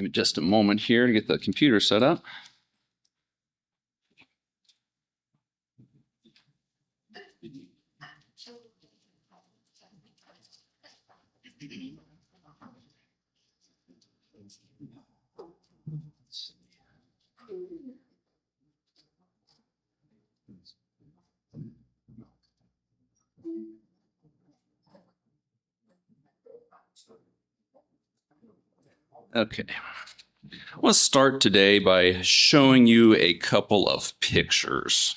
me just a moment here to get the computer set up. Okay. I want to start today by showing you a couple of pictures.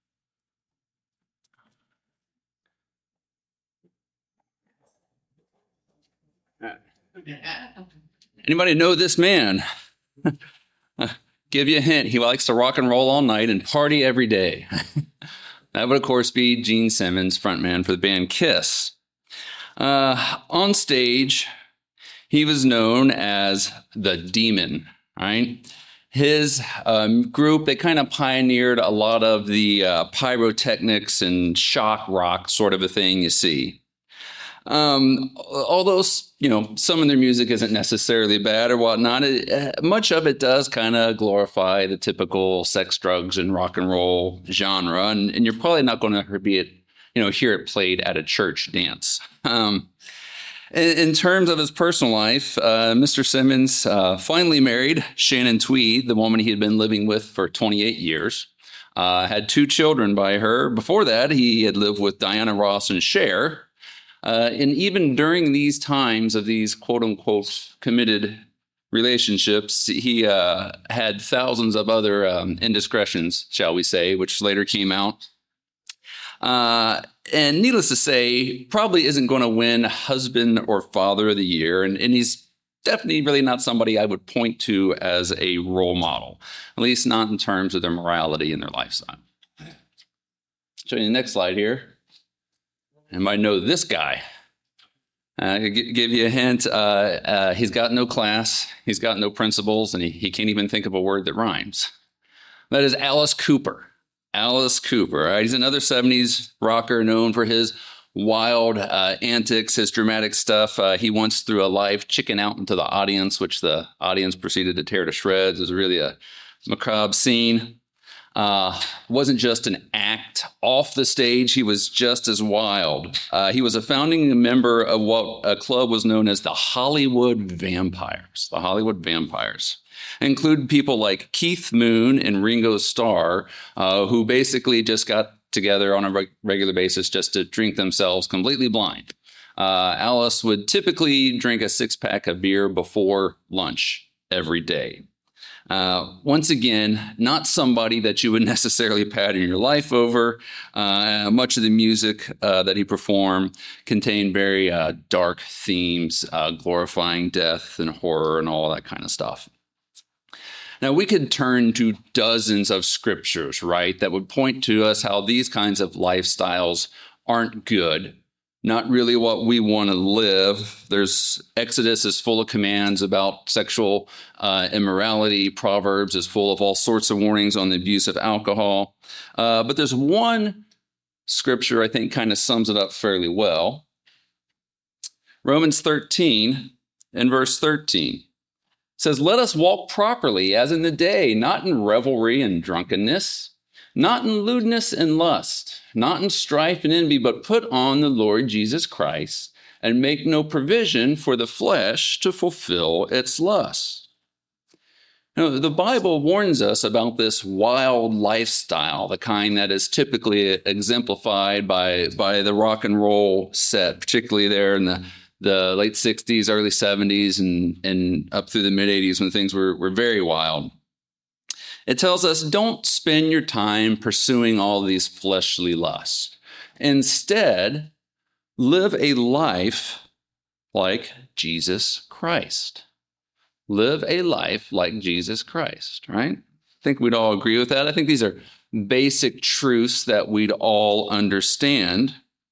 Anybody know this man? Give you a hint. He likes to rock and roll all night and party every day. That would, of course, be Gene Simmons, frontman for the band Kiss. On stage, he was known as the Demon, right? His group, they kind of pioneered a lot of the pyrotechnics and shock rock sort of a thing you see. Although, some of their music isn't necessarily bad or whatnot, much of it does kind of glorify the typical sex, drugs, and rock and roll genre. And you're probably not going to hear it played at a church dance. In terms of his personal life, Mr. Simmons finally married Shannon Tweed, the woman he had been living with for 28 years. Had 2 children by her. Before that, he had lived with Diana Ross and Cher. And even during these times of these quote-unquote committed relationships, he had thousands of other indiscretions, shall we say, which later came out. And needless to say, probably isn't going to win husband or father of the year. And he's definitely really not somebody I would point to as a role model, at least not in terms of their morality and their lifestyle. Show you the next slide here. You might know this guy. I could give you a hint. He's got no class. He's got no principles, and he can't even think of a word that rhymes. That is Alice Cooper. Alice Cooper. Right? He's another 70s rocker known for his wild antics, his dramatic stuff. He once threw a live chicken out into the audience, which the audience proceeded to tear to shreds. It was really a macabre scene. Wasn't just an act off the stage. He was just as wild. He was a founding member of what a club was known as the Hollywood Vampires. The Hollywood Vampires include people like Keith Moon and Ringo Starr, who basically just got together on a regular basis just to drink themselves completely blind. Alice would typically drink a 6-pack of beer before lunch every day. Once again, not somebody that you would necessarily pattern your life over. Much of the music that he performed contained very dark themes, glorifying death and horror and all that kind of stuff. Now, we could turn to dozens of scriptures, right, that would point to us how these kinds of lifestyles aren't good. Not really what we want to live. Exodus is full of commands about sexual immorality. Proverbs is full of all sorts of warnings on the abuse of alcohol. But there's one scripture I think kind of sums it up fairly well. Romans 13 and verse 13 says, "Let us walk properly as in the day, not in revelry and drunkenness, not in lewdness and lust, not in strife and envy, but put on the Lord Jesus Christ and make no provision for the flesh to fulfill its lusts." Now, the Bible warns us about this wild lifestyle, the kind that is typically exemplified by the rock and roll set, particularly there in the late 60s, early 70s, and up through the mid 80s when things were very wild. It tells us, don't spend your time pursuing all these fleshly lusts. Instead, live a life like Jesus Christ. Live a life like Jesus Christ, right? I think we'd all agree with that. I think these are basic truths that we'd all understand.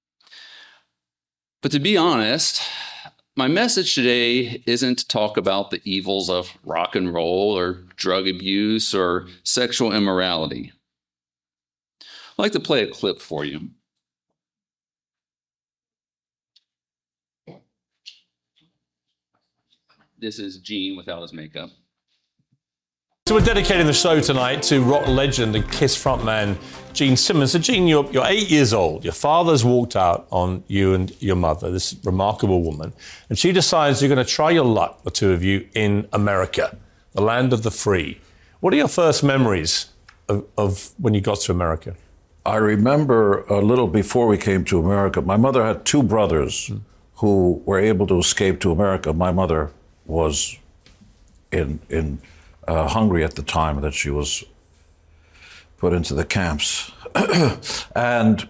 But to be honest, my message today isn't to talk about the evils of rock and roll or drug abuse or sexual immorality. I'd like to play a clip for you. This is Gene without his makeup. So we're dedicating the show tonight to rock legend and Kiss frontman Gene Simmons. So Gene, you're 8 years old. Your father's walked out on you and your mother, this remarkable woman, and she decides you're going to try your luck, the two of you, in America, the land of the free. What are your first memories of when you got to America? I remember a little before we came to America, my mother had two brothers who were able to escape to America. My mother was in Hungary at the time that she was put into the camps. And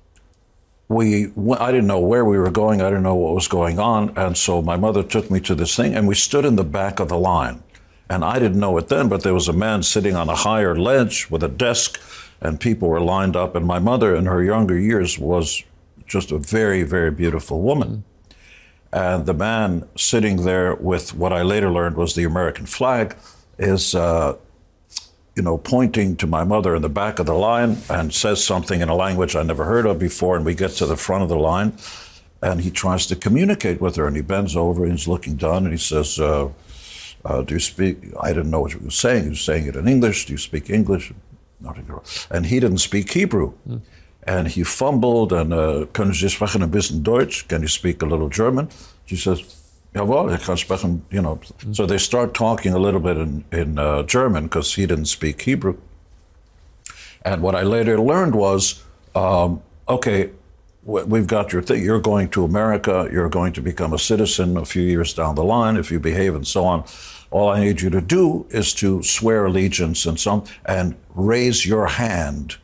I didn't know where we were going. I didn't know what was going on. And so my mother took me to this thing, and we stood in the back of the line. And I didn't know it then, but there was a man sitting on a higher ledge with a desk, and people were lined up. And my mother, in her younger years, was just a very, very beautiful woman. And the man sitting there with what I later learned was the American flag is, pointing to my mother in the back of the line and says something in a language I never heard of before. And we get to the front of the line, and he tries to communicate with her. And he bends over and he's looking down and he says, do you speak? I didn't know what he was saying. He was saying it in English. Do you speak English? And he didn't speak Hebrew. And he fumbled and, können Sie sprechen ein bisschen Deutsch? Can you speak a little German? She says, jawohl, ich kann sprechen, So they start talking a little bit in German because he didn't speak Hebrew. And what I later learned was, okay, we've got your thing. You're going to America. You're going to become a citizen a few years down the line if you behave and so on. All I need you to do is to swear allegiance and raise your hand.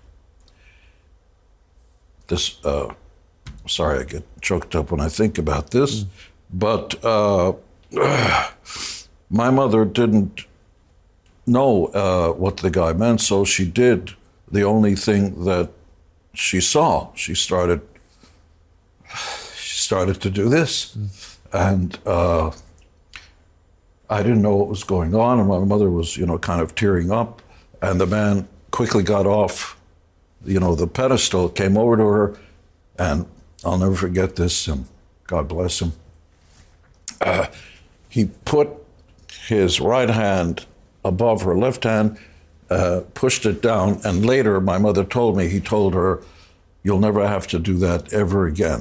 This, sorry, I get choked up when I think about this, but my mother didn't know what the guy meant, so she did the only thing that she saw. She started to do this, and I didn't know what was going on, and my mother was, kind of tearing up, and the man quickly got off the pedestal, came over to her, and I'll never forget this, and God bless him. He put his right hand above her left hand, pushed it down, and later my mother told me, he told her, you'll never have to do that ever again.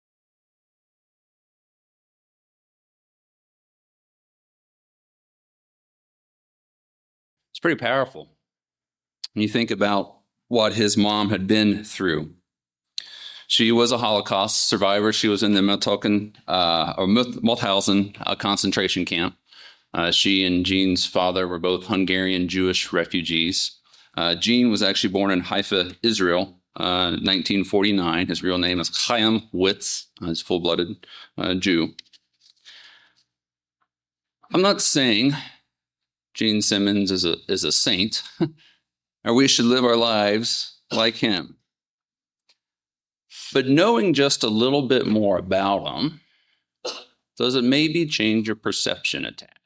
It's pretty powerful. When you think about what his mom had been through. She was a Holocaust survivor. She was in the Mauthausen concentration camp. She and Gene's father were both Hungarian Jewish refugees. Gene was actually born in Haifa, Israel, 1949. His real name is Chaim Witz. He's a full-blooded Jew. I'm not saying Gene Simmons is a saint, or we should live our lives like him. But knowing just a little bit more about him, does it maybe change your perception a tad?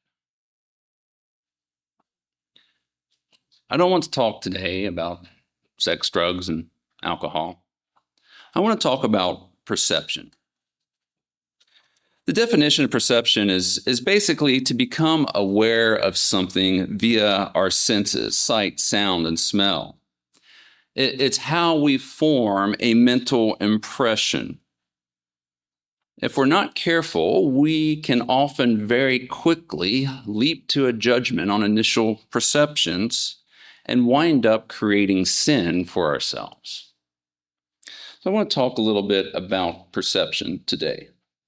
I don't want to talk today about sex, drugs, and alcohol. I want to talk about perception. The definition of perception is basically to become aware of something via our senses, sight, sound, and smell. It's how we form a mental impression. If we're not careful, we can often very quickly leap to a judgment on initial perceptions and wind up creating sin for ourselves. So I want to talk a little bit about perception today.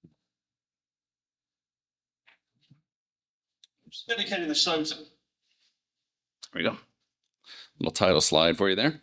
Dedicating the show to... There we go. Little title slide for you there.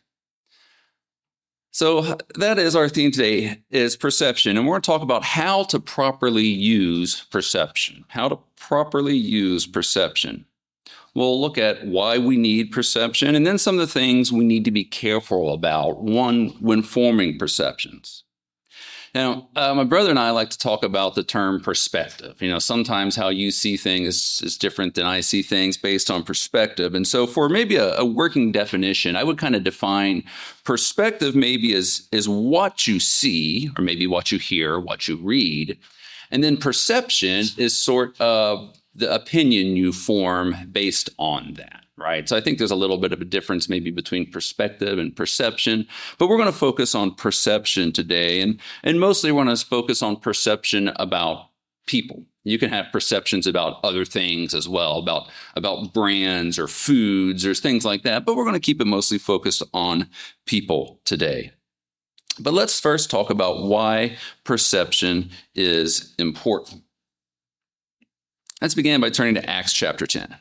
So that is our theme today, is perception. And we're going to talk about how to properly use perception. How to properly use perception. We'll look at why we need perception and then some of the things we need to be careful about, when forming perceptions. Now, my brother and I like to talk about the term perspective. Sometimes how you see things is different than I see things based on perspective. And so for maybe a working definition, I would kind of define perspective maybe as what you see, or maybe what you hear, what you read. And then perception is sort of the opinion you form based on that, right? So I think there's a little bit of a difference maybe between perspective and perception, but we're going to focus on perception today. And mostly we're going to focus on perception about people. You can have perceptions about other things as well, about brands or foods or things like that, but we're going to keep it mostly focused on people today. But let's first talk about why perception is important. Let's begin by turning to Acts chapter 10.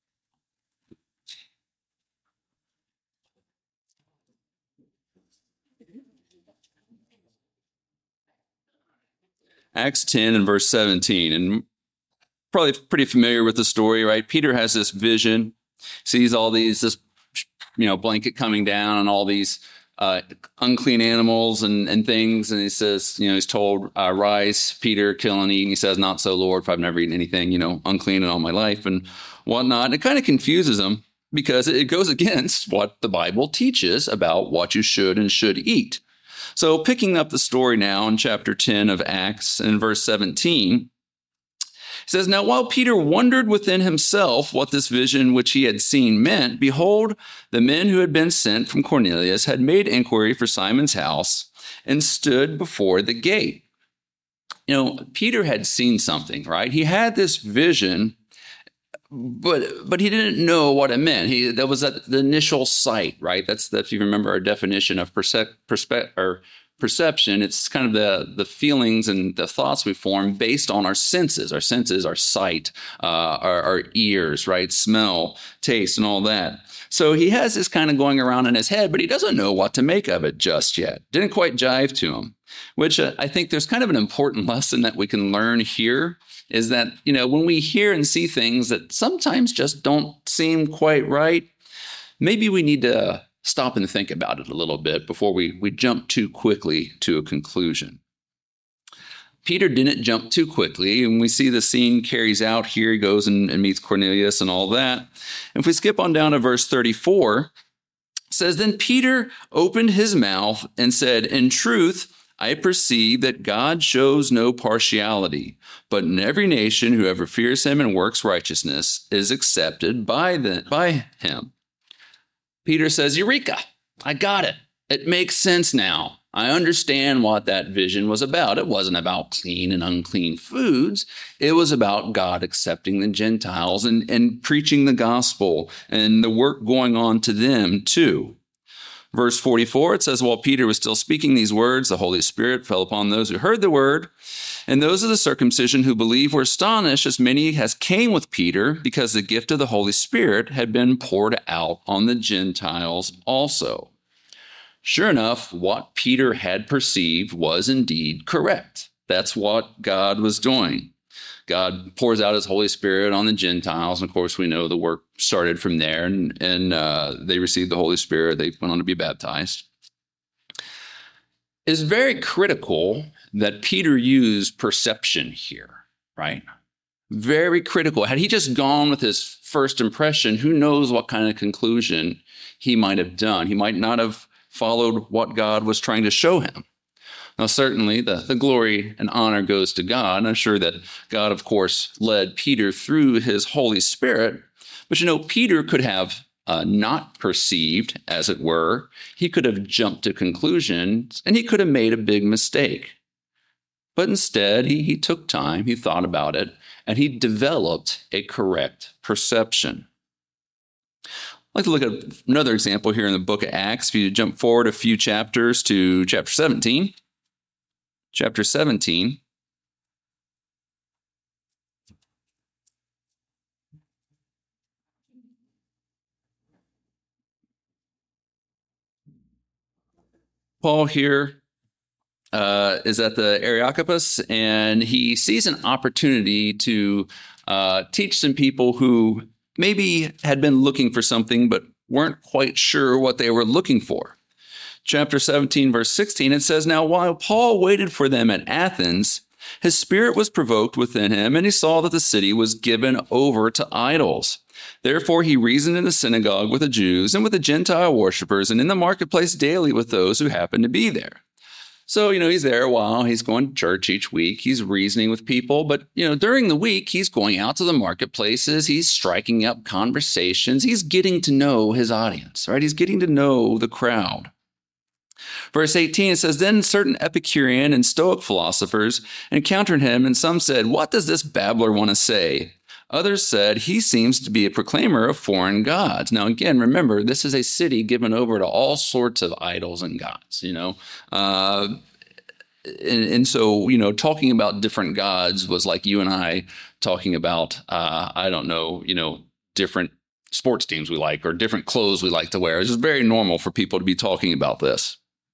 Acts 10 and verse 17, and probably pretty familiar with the story, right? Peter has this vision, sees all this blanket coming down and all these unclean animals and things. And he says, he's told, rise, Peter, kill and eat. And he says, not so, Lord, for I've never eaten anything, unclean in all my life and whatnot. And it kind of confuses him because it goes against what the Bible teaches about what you should and should eat. So picking up the story now in chapter 10 of Acts and verse 17, it says, now while Peter wondered within himself what this vision which he had seen meant, behold, the men who had been sent from Cornelius had made inquiry for Simon's house and stood before the gate. Peter had seen something, right? He had this vision, but he didn't know what it meant. That was at the initial sight, right? That's if you remember our definition of perception. It's kind of the feelings and the thoughts we form based on our senses. Our senses, our sight, our ears, right? Smell, taste, and all that. So he has this kind of going around in his head, but he doesn't know what to make of it just yet. Didn't quite jive to him, which I think there's kind of an important lesson that we can learn here. Is that, when we hear and see things that sometimes just don't seem quite right, maybe we need to stop and think about it a little bit before we jump too quickly to a conclusion. Peter didn't jump too quickly, and we see the scene carries out here. He goes and meets Cornelius and all that. And if we skip on down to verse 34, it says, then Peter opened his mouth and said, in truth, I perceive that God shows no partiality, but in every nation whoever fears him and works righteousness is accepted by him. Peter says, Eureka, I got it. It makes sense now. I understand what that vision was about. It wasn't about clean and unclean foods. It was about God accepting the Gentiles and preaching the gospel and the work going on to them too. Verse 44, it says, while Peter was still speaking these words, the Holy Spirit fell upon those who heard the word. And those of the circumcision who believed were astonished, as many as came with Peter, because the gift of the Holy Spirit had been poured out on the Gentiles also. Sure enough, what Peter had perceived was indeed correct. That's what God was doing. God pours out his Holy Spirit on the Gentiles. And of course, we know the work started from there and they received the Holy Spirit. They went on to be baptized. It's very critical that Peter used perception here, right? Very critical. Had he just gone with his first impression, who knows what kind of conclusion he might have done. He might not have followed what God was trying to show him. Now, certainly, the glory and honor goes to God. I'm sure that God, of course, led Peter through his Holy Spirit. But, Peter could have not perceived, as it were. He could have jumped to conclusions, and he could have made a big mistake. But instead, he took time, he thought about it, and he developed a correct perception. I'd like to look at another example here in the book of Acts. If you jump forward a few chapters to chapter 17. Chapter 17. Paul here is at the Areopagus, and he sees an opportunity to teach some people who maybe had been looking for something but weren't quite sure what they were looking for. Chapter 17, verse 16, it says, now while Paul waited for them at Athens, his spirit was provoked within him, and he saw that the city was given over to idols. Therefore he reasoned in the synagogue with the Jews and with the Gentile worshippers, and in the marketplace daily with those who happened to be there. So, he's there a while. He's going to church each week. He's reasoning with people. But, during the week, he's going out to the marketplaces. He's striking up conversations. He's getting to know his audience, right? He's getting to know the crowd. Verse 18, it says, Then certain Epicurean and Stoic philosophers encountered him, and some said, What does this babbler want to say? Others said, He seems to be a proclaimer of foreign gods. Now, again, remember, this is a city given over to all sorts of idols and gods, And so, talking about different gods was like you and I talking about, different sports teams we like or different clothes we like to wear. It's just very normal for people to be talking about this.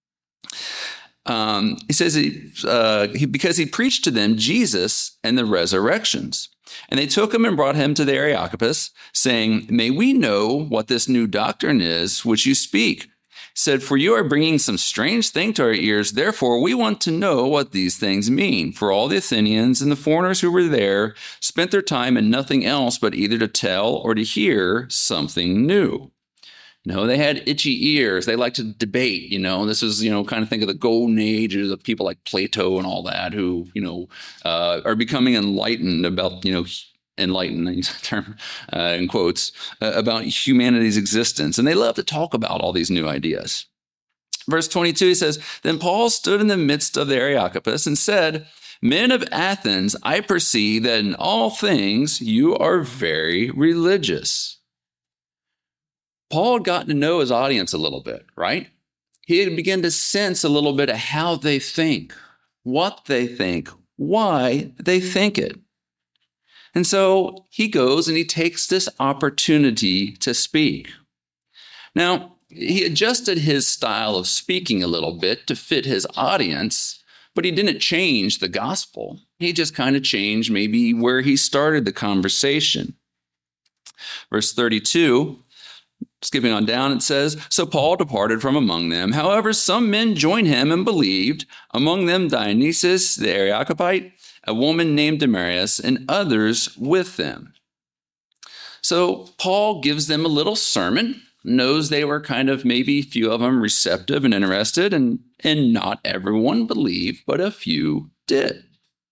He says because he preached to them Jesus and the resurrections. And they took him and brought him to the Areopagus, saying, May we know what this new doctrine is which you speak. He said, For you are bringing some strange thing to our ears. Therefore, we want to know what these things mean. For all the Athenians and the foreigners who were there spent their time in nothing else but either to tell or to hear something new. No, they had itchy ears. They liked to debate, This was, kind of think of the golden age of people like Plato and all that who, are becoming enlightened about, enlightened, I use that term in quotes, about humanity's existence. And they love to talk about all these new ideas. Verse 22, he says, Then Paul stood in the midst of the Areopagus and said, Men of Athens, I perceive that in all things you are very religious. Paul had gotten to know his audience a little bit, right? He had begun to sense a little bit of how they think, what they think, why they think it. And so he goes and he takes this opportunity to speak. Now, he adjusted his style of speaking a little bit to fit his audience, but he didn't change the gospel. He just kind of changed maybe where he started the conversation. Verse 32, skipping on down, it says, So Paul departed from among them. However, some men joined him and believed, among them Dionysius the Areopagite, a woman named Damaris, and others with them. So Paul gives them a little sermon, knows they were kind of maybe a few of them receptive and interested, and not everyone believed, but a few did.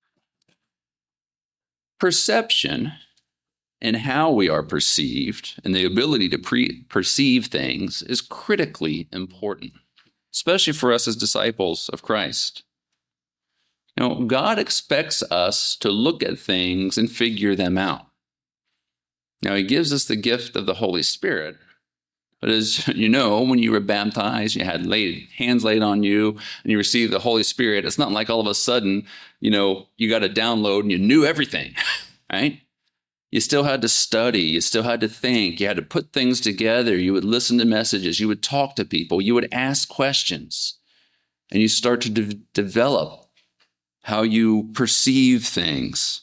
Perception and how we are perceived and the ability to perceive things is critically important, especially for us as disciples of Christ. God expects us to look at things and figure them out. Now, he gives us the gift of the Holy Spirit. But as you know, when you were baptized, you had hands laid on you and you received the Holy Spirit. It's not like all of a sudden, you got a download and you knew everything, right? You still had to study. You still had to think. You had to put things together. You would listen to messages. You would talk to people. You would ask questions. And you start to develop how you perceive things.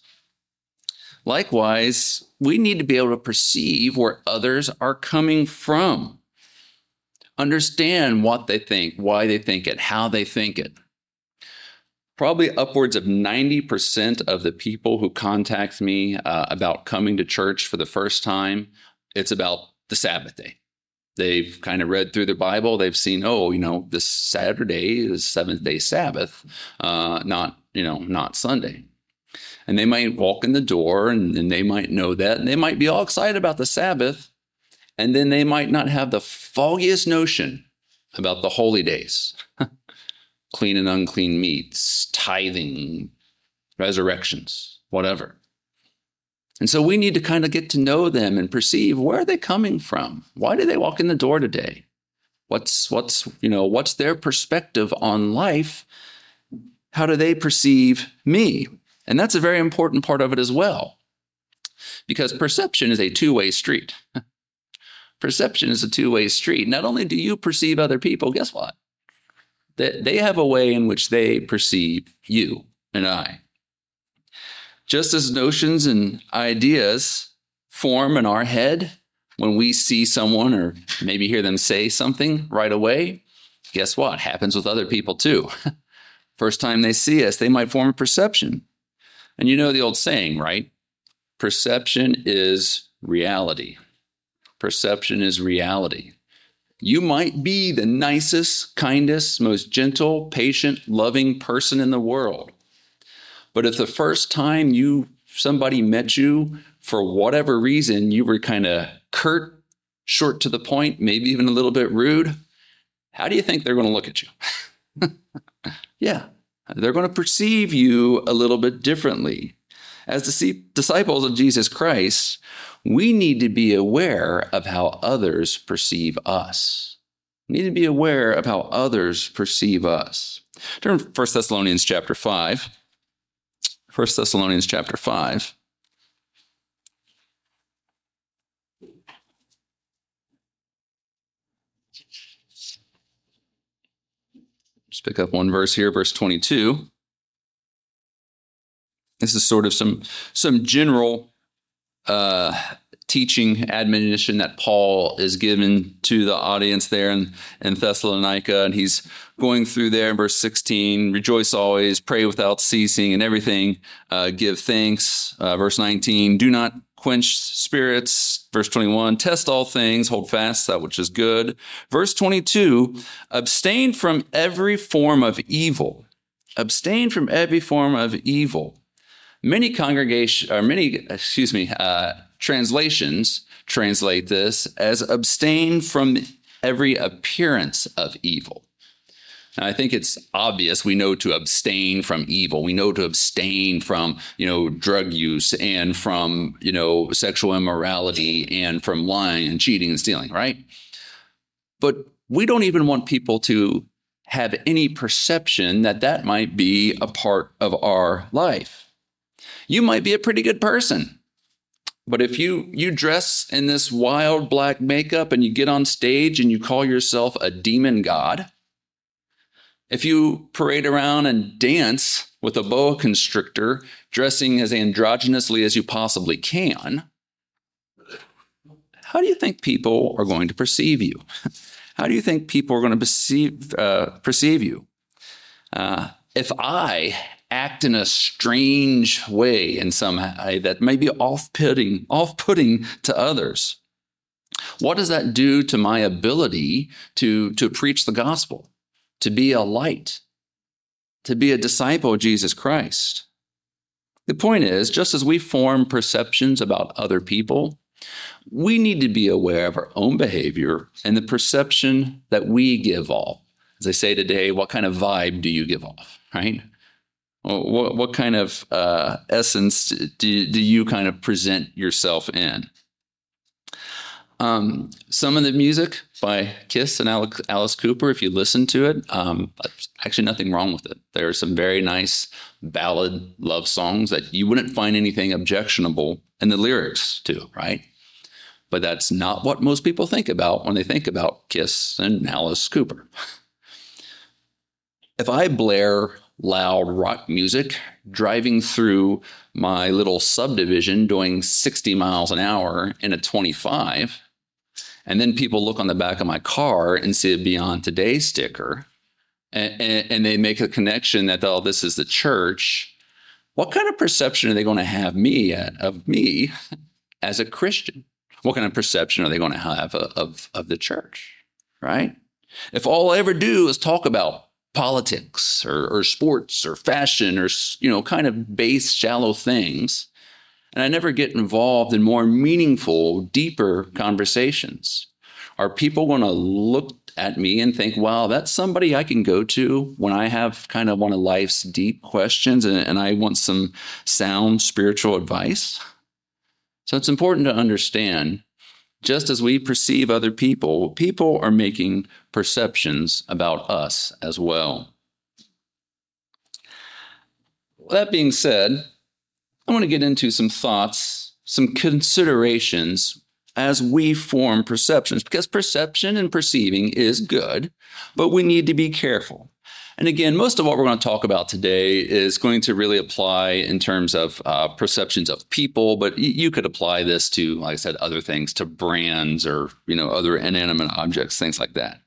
Likewise, we need to be able to perceive where others are coming from. Understand what they think, why they think it, how they think it. Probably upwards of 90% of the people who contact me about coming to church for the first time, it's about the Sabbath day. They've kind of read through the Bible. They've seen, this Saturday is seventh-day Sabbath, not Sunday. And they might walk in the door and they might know that. And they might be all excited about the Sabbath. And then they might not have the foggiest notion about the holy days. Clean and unclean meats, tithing, resurrections, whatever. And so we need to kind of get to know them and perceive, where are they coming from? Why did they walk in the door today? What's their perspective on life? How do they perceive me? And that's a very important part of it as well. Because perception is a two-way street. Perception is a two-way street. Not only do you perceive other people, guess what? They have a way in which they perceive you and I. Just as notions and ideas form in our head when we see someone or maybe hear them say something right away, guess what? Happens with other people too. First time they see us, they might form a perception. And you know the old saying, right? Perception is reality. Perception is reality. You might be the nicest, kindest, most gentle, patient, loving person in the world. But if the first time somebody met you, for whatever reason, you were kind of curt, short to the point, maybe even a little bit rude, how do you think they're going to look at you? Yeah, they're going to perceive you a little bit differently. As disciples of Jesus Christ, we need to be aware of how others perceive us. We need to be aware of how others perceive us. Turn to 1 Thessalonians chapter 5. 1 Thessalonians chapter 5. Just pick up one verse here, verse 22. This is sort of some general teaching, admonition that Paul is given to the audience there in Thessalonica. And he's going through there in verse 16, rejoice always, pray without ceasing, and everything give thanks. Verse 19, do not quench spirits. Verse 21, test all things, hold fast that which is good. Verse 22, abstain from every form of evil. Abstain from every form of evil. Many translations translate this as abstain from every appearance of evil. Now, I think it's obvious we know to abstain from evil. We know to abstain from, drug use and from, sexual immorality and from lying and cheating and stealing, right? But we don't even want people to have any perception that might be a part of our life. You might be a pretty good person, but if you dress in this wild black makeup and you get on stage and you call yourself a demon god, if you parade around and dance with a boa constrictor, dressing as androgynously as you possibly can, how do you think people are going to perceive you? How do you think people are going to perceive you? If I act in a strange way in some way that may be off-putting to others, what does that do to my ability to preach the gospel, to be a light, to be a disciple of Jesus Christ? The point is, just as we form perceptions about other people, we need to be aware of our own behavior and the perception that we give off. As I say today, what kind of vibe do you give off, right? What kind of essence do you kind of present yourself in? Some of the music by Kiss and Alice Cooper, if you listen to it, actually nothing wrong with it. There are some very nice ballad love songs that you wouldn't find anything objectionable in the lyrics to, right? But that's not what most people think about when they think about Kiss and Alice Cooper. If I blare loud rock music driving through my little subdivision doing 60 miles an hour in a 25, and then people look on the back of my car and see a Beyond Today sticker, and they make a connection that, oh, this is the church, what kind of perception are they going to have of me as a Christian? What kind of perception are they going to have of the church, right? If all I ever do is talk about politics or sports or fashion or, kind of base, shallow things, and I never get involved in more meaningful, deeper conversations, are people going to look at me and think, wow, that's somebody I can go to when I have kind of one of life's deep questions and I want some sound spiritual advice? So it's important to understand, just as we perceive other people, people are making perceptions about us as well. That being said, I want to get into some thoughts, some considerations as we form perceptions, because perception and perceiving is good, but we need to be careful. And again, most of what we're going to talk about today is going to really apply in terms of perceptions of people, but you could apply this to, like I said, other things, to brands or, other inanimate objects, things like that.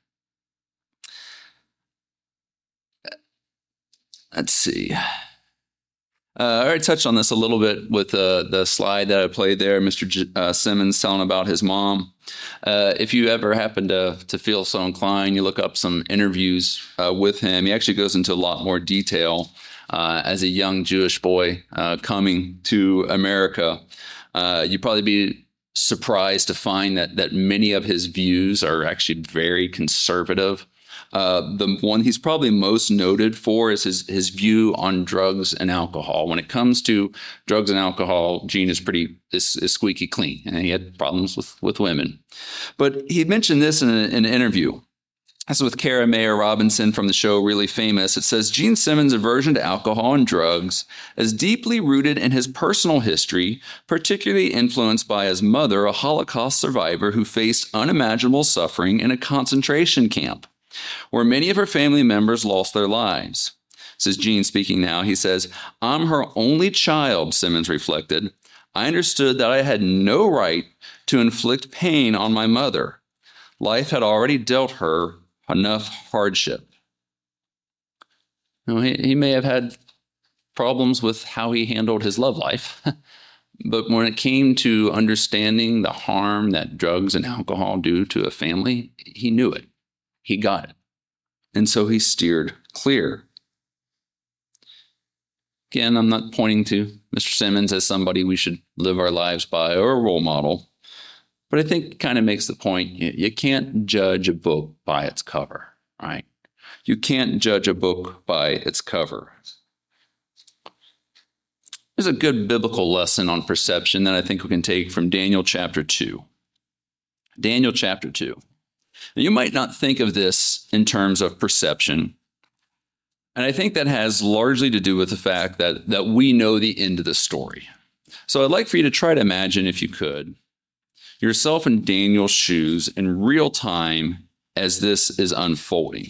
Let's see. I already touched on this a little bit with the slide that I played there, Mr. Simmons telling about his mom. If you ever happen to feel so inclined, you look up some interviews with him. He actually goes into a lot more detail as a young Jewish boy coming to America. You'd probably be surprised to find that many of his views are actually very conservative. The one he's probably most noted for is his view on drugs and alcohol. When it comes to drugs and alcohol, Gene is squeaky clean, and he had problems with women. But he mentioned this in an interview. This is with Kara Mayer Robinson from the show Really Famous. It says, Gene Simmons' aversion to alcohol and drugs is deeply rooted in his personal history, particularly influenced by his mother, a Holocaust survivor who faced unimaginable suffering in a concentration camp, where many of her family members lost their lives. This is Gene speaking now. He says, I'm her only child, Simmons reflected. I understood that I had no right to inflict pain on my mother. Life had already dealt her enough hardship. Now, he may have had problems with how he handled his love life, but when it came to understanding the harm that drugs and alcohol do to a family, he knew it. He got it. And so he steered clear. Again, I'm not pointing to Mr. Simmons as somebody we should live our lives by or a role model, but I think it kind of makes the point, you can't judge a book by its cover, right? You can't judge a book by its cover. There's a good biblical lesson on perception that I think we can take from Daniel chapter 2. Daniel chapter 2. Now, you might not think of this in terms of perception, and I think that has largely to do with the fact that we know the end of the story. So I'd like for you to try to imagine, if you could, yourself in Daniel's shoes in real time as this is unfolding.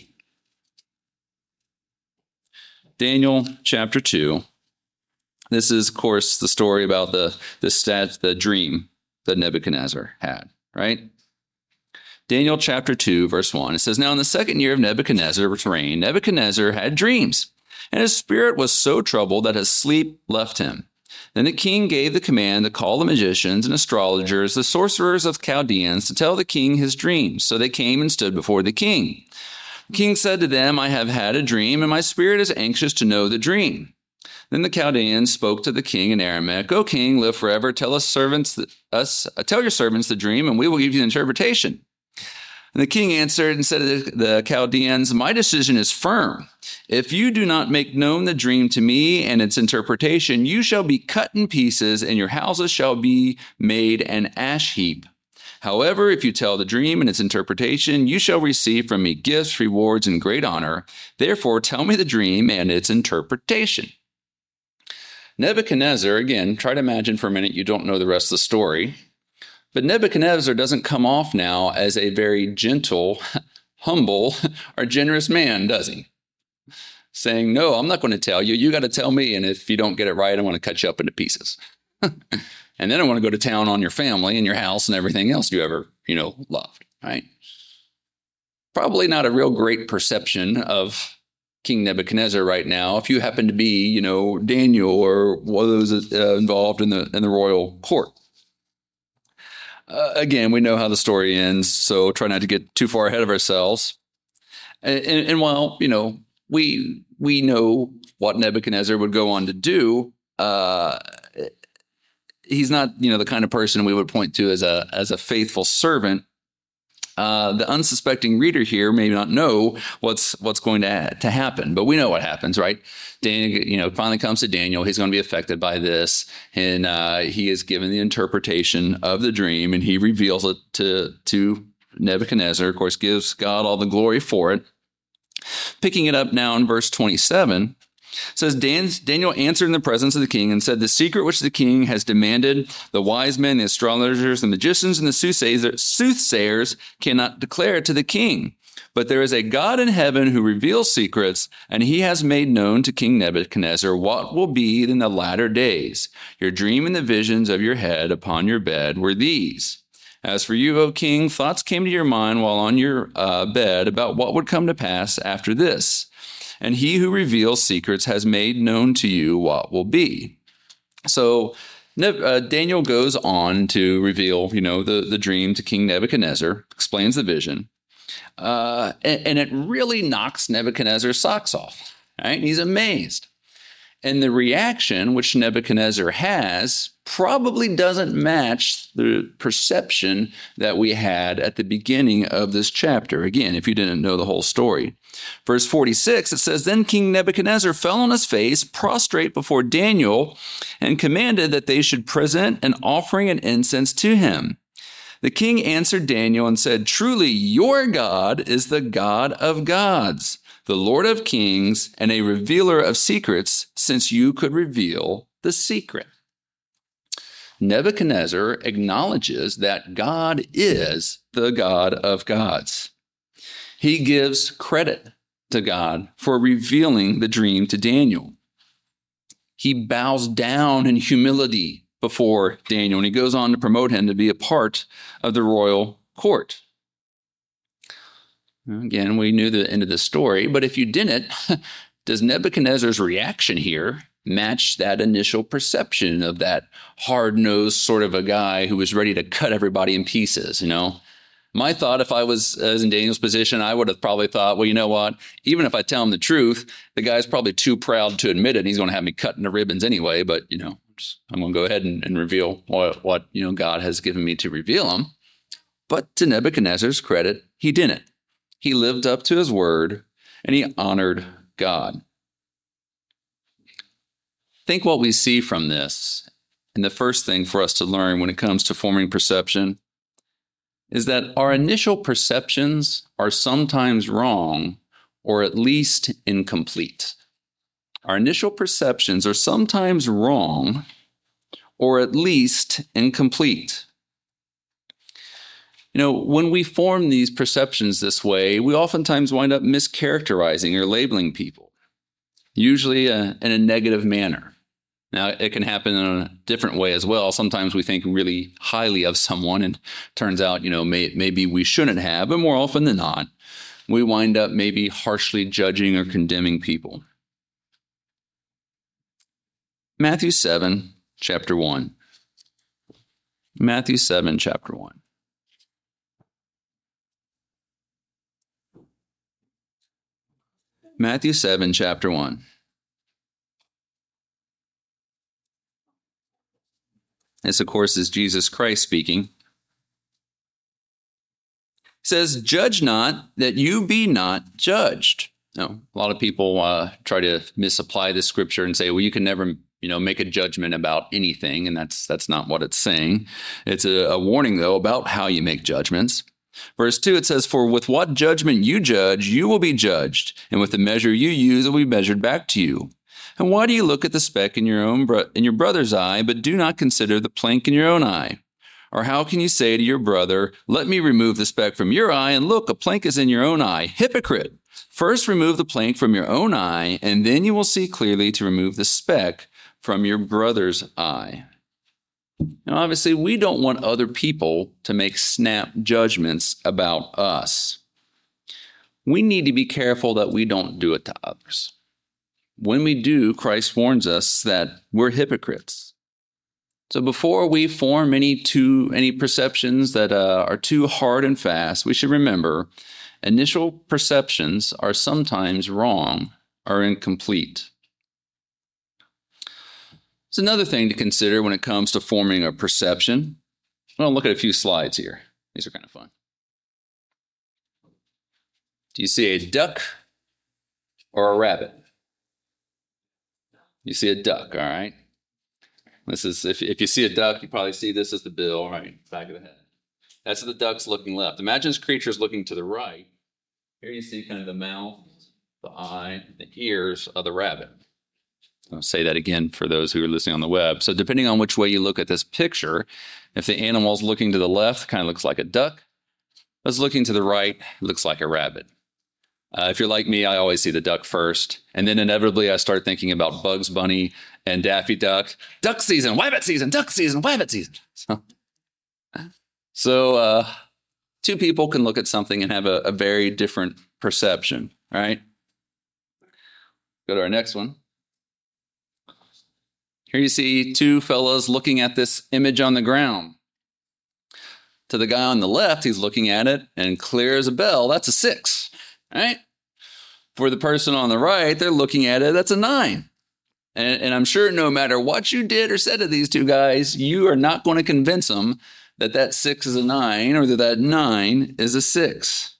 Daniel chapter 2. This is, of course, the story about the dream that Nebuchadnezzar had, right? Daniel chapter 2, verse 1. It says, Now in the second year of Nebuchadnezzar's reign, Nebuchadnezzar had dreams, and his spirit was so troubled that his sleep left him. Then the king gave the command to call the magicians and astrologers, the sorcerers of Chaldeans, to tell the king his dreams. So they came and stood before the king. The king said to them, I have had a dream, and my spirit is anxious to know the dream. Then the Chaldeans spoke to the king in Aramaic, O king, live forever. Tell your servants the dream, and we will give you the interpretation. And the king answered and said to the Chaldeans, My decision is firm. If you do not make known the dream to me and its interpretation, you shall be cut in pieces, and your houses shall be made an ash heap. However, if you tell the dream and its interpretation, you shall receive from me gifts, rewards, and great honor. Therefore, tell me the dream and its interpretation. Nebuchadnezzar, again, try to imagine for a minute you don't know the rest of the story. But Nebuchadnezzar doesn't come off now as a very gentle, humble, or generous man, does he? Saying, no, I'm not going to tell you. You got to tell me. And if you don't get it right, I'm going to cut you up into pieces. And then I want to go to town on your family and your house and everything else you ever, loved, right? Probably not a real great perception of King Nebuchadnezzar right now. If you happen to be, Daniel or one of those involved in the royal court. Again, we know how the story ends, so try not to get too far ahead of ourselves. And while, we know what Nebuchadnezzar would go on to do, he's not, the kind of person we would point to as a faithful servant. The unsuspecting reader here may not know what's going to happen, but we know what happens, right? Daniel, finally comes to Daniel. He's going to be affected by this, and he is given the interpretation of the dream, and he reveals it to Nebuchadnezzar. Of course, gives God all the glory for it. Picking it up now in verse 27. It says, Daniel answered in the presence of the king and said, The secret which the king has demanded, the wise men, the astrologers, the magicians, and the soothsayers cannot declare it to the king. But there is a God in heaven who reveals secrets, and he has made known to King Nebuchadnezzar what will be in the latter days. Your dream and the visions of your head upon your bed were these. As for you, O king, thoughts came to your mind while on your bed about what would come to pass after this. and he who reveals secrets has made known to you what will be. So Daniel goes on to reveal, the dream to King Nebuchadnezzar, explains the vision, and it really knocks Nebuchadnezzar's socks off. Right? He's amazed. And the reaction which Nebuchadnezzar has probably doesn't match the perception that we had at the beginning of this chapter. Again, if you didn't know the whole story. Verse 46, it says, Then King Nebuchadnezzar fell on his face, prostrate before Daniel, and commanded that they should present an offering and incense to him. The king answered Daniel and said, Truly, your God is the God of gods, the Lord of kings, and a revealer of secrets, since you could reveal the secret. Nebuchadnezzar acknowledges that God is the God of gods. He gives credit to God for revealing the dream to Daniel. He bows down in humility before Daniel, and he goes on to promote him to be a part of the royal court. Again, we knew the end of the story, but if you didn't, does Nebuchadnezzar's reaction here match that initial perception of that hard-nosed sort of a guy who was ready to cut everybody in pieces, My thought, if I was in Daniel's position, I would have probably thought, well, you know what? Even if I tell him the truth, the guy's probably too proud to admit it, and he's going to have me cut into ribbons anyway, but, I'm going to go ahead and reveal what God has given me to reveal him. But to Nebuchadnezzar's credit, he didn't. He lived up to his word, and he honored God. Think what we see from this, and the first thing for us to learn when it comes to forming perception is that our initial perceptions are sometimes wrong or at least incomplete. Our initial perceptions are sometimes wrong or at least incomplete. When we form these perceptions this way, we oftentimes wind up mischaracterizing or labeling people, usually in a negative manner. Now, it can happen in a different way as well. Sometimes we think really highly of someone, and turns out, maybe we shouldn't have, but more often than not, we wind up maybe harshly judging or condemning people. Matthew 7, chapter 1. Matthew 7, chapter 1. Matthew 7, chapter 1. This, of course, is Jesus Christ speaking. He says, Judge not, that you be not judged. Now, a lot of people try to misapply this scripture and say, well, you can never make a judgment about anything, and that's not what it's saying. It's a warning, though, about how you make judgments. Verse 2, it says, For with what judgment you judge, you will be judged, and with the measure you use, it will be measured back to you. And why do you look at the speck in your brother's eye, but do not consider the plank in your own eye? Or how can you say to your brother, Let me remove the speck from your eye, and look, a plank is in your own eye? Hypocrite! First remove the plank from your own eye, and then you will see clearly to remove the speck from your brother's eye. Now, obviously, we don't want other people to make snap judgments about us. We need to be careful that we don't do it to others. When we do, Christ warns us that we're hypocrites. So before we form any perceptions that are too hard and fast, we should remember initial perceptions are sometimes wrong or incomplete. It's another thing to consider when it comes to forming a perception. Well, look at a few slides here. These are kind of fun. Do you see a duck or a rabbit? You see a duck, all right? This is if you see a duck, you probably see this as the bill, right? Back of the head. That's the duck's looking left. Imagine this creature's looking to the right. Here you see kind of the mouth, the eye, the ears of the rabbit. I'll say that again for those who are listening on the web. So depending on which way you look at this picture, if the animal's looking to the left, it kind of looks like a duck. If it's looking to the right, it looks like a rabbit. If you're like me, I always see the duck first. And then inevitably I start thinking about Bugs Bunny and Daffy Duck. Duck season, wabbit season, duck season, wabbit season. So two people can look at something and have a very different perception, right? Go to our next one. Here you see two fellows looking at this image on the ground. To the guy on the left, he's looking at it and clear as a bell. That's a 6, right? For the person on the right, they're looking at it. That's a 9. And I'm sure no matter what you did or said to these two guys, you are not going to convince them that that 6 is a 9 or that that 9 is a 6.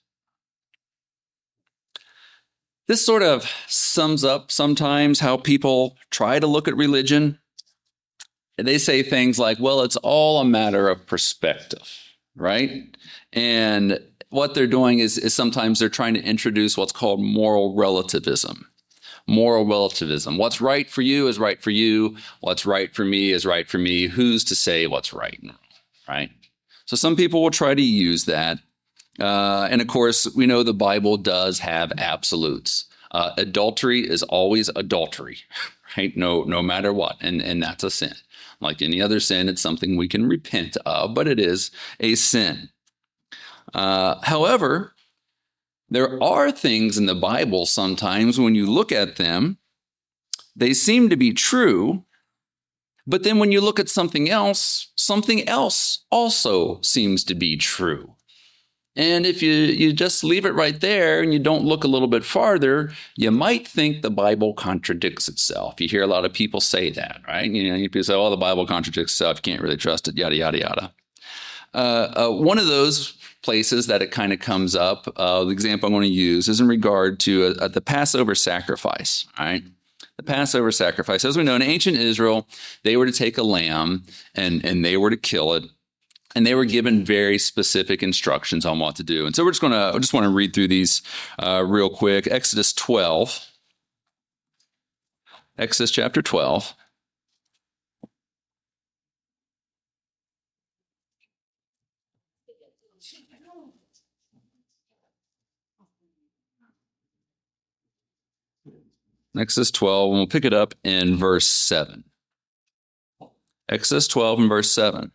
This sort of sums up sometimes how people try to look at religion. They say things like, well, it's all a matter of perspective, right? And what they're doing is sometimes they're trying to introduce what's called moral relativism. Moral relativism. What's right for you is right for you. What's right for me is right for me. Who's to say what's right and wrong, right? So some people will try to use that. And of course, we know the Bible does have absolutes. Adultery is always adultery, right? No matter what. And that's a sin. Like any other sin, it's something we can repent of, but it is a sin. However, there are things in the Bible sometimes when you look at them, they seem to be true, but then when you look at something else also seems to be true. And if you just leave it right there and you don't look a little bit farther, you might think the Bible contradicts itself. You hear a lot of people say that, right? People say, oh, the Bible contradicts itself. You can't really trust it, yada, yada, yada. One of those places that it kind of comes up, the example I'm going to use is in regard to the Passover sacrifice, right? The Passover sacrifice. As we know, in ancient Israel, they were to take a lamb and they were to kill it. And they were given very specific instructions on what to do. And so I just want to read through these real quick. Exodus 12. Exodus chapter 12. Exodus 12, and we'll pick it up in verse 7. Exodus 12 and verse 7.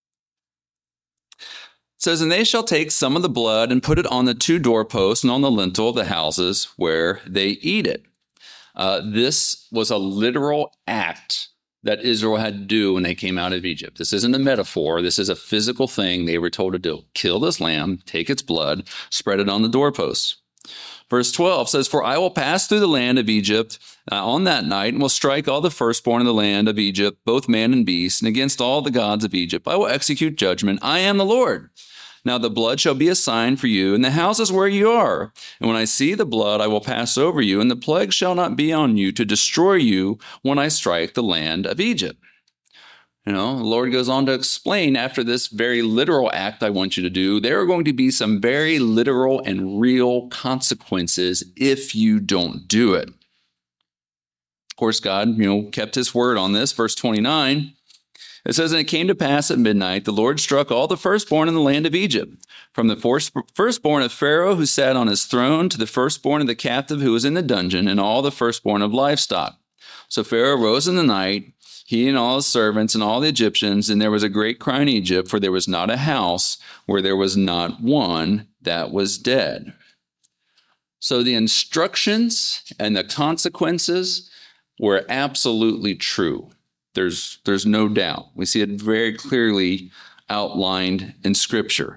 It says, and they shall take some of the blood and put it on the 2 doorposts and on the lintel of the houses where they eat it. This was a literal act that Israel had to do when they came out of Egypt. This isn't a metaphor. This is a physical thing they were told to do. Kill this lamb, take its blood, spread it on the doorposts. Verse 12 says, for I will pass through the land of Egypt on that night and will strike all the firstborn in the land of Egypt, both man and beast, and against all the gods of Egypt I will execute judgment. I am the Lord. Now the blood shall be a sign for you in the houses where you are. And when I see the blood, I will pass over you, and the plague shall not be on you to destroy you when I strike the land of Egypt. The Lord goes on to explain after this very literal act I want you to do, there are going to be some very literal and real consequences if you don't do it. Of course, God, kept his word on this. Verse 29. It says, and it came to pass at midnight, the Lord struck all the firstborn in the land of Egypt, from the firstborn of Pharaoh who sat on his throne to the firstborn of the captive who was in the dungeon, and all the firstborn of livestock. So Pharaoh rose in the night, he and all his servants and all the Egyptians, and there was a great cry in Egypt, for there was not a house where there was not one that was dead. So the instructions and the consequences were absolutely true. There's no doubt. We see it very clearly outlined in Scripture.